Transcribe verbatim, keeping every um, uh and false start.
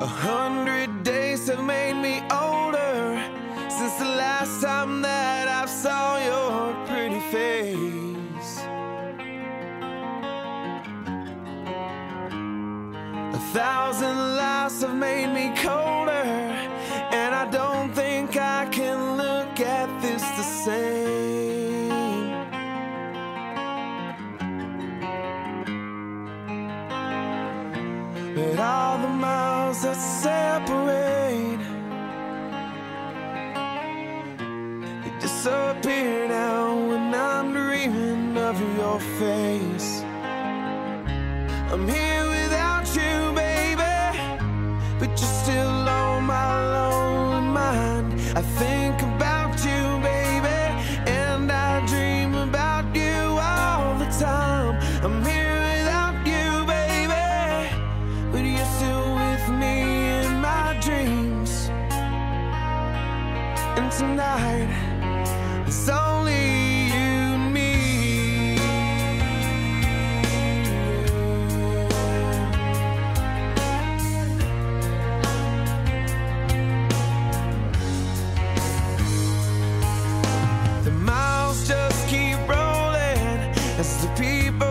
A hundred days have made me older since the last time that I saw your pretty face. A thousand lives have made me colder, and I don't think I can look at this the same. But all the miles that separate, they disappear now when I'm dreaming of your face. I'm here without you, baby, but you're still on my lonely mind. I think about you, baby, and I dream about you all the time. I'm here without you, baby, but you're still with me in my dreams. And tonight, it's only you and me. The miles just keep rolling as the people